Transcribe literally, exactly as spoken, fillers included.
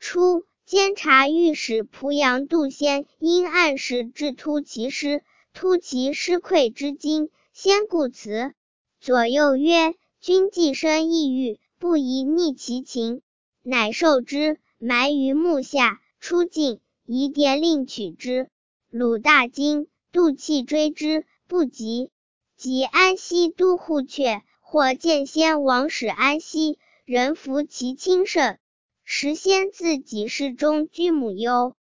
初，监察御史濮阳杜仙因暗使至突骑师，突骑师溃之惊，先顾辞。左右曰：君既生异欲，不宜逆其情，乃受之，埋于木下。出境，疑殿令取之。鲁大惊，杜弃追之，不及。及安西都护阙，或见先王使安西，人服其亲甚。时先自己室中居母忧。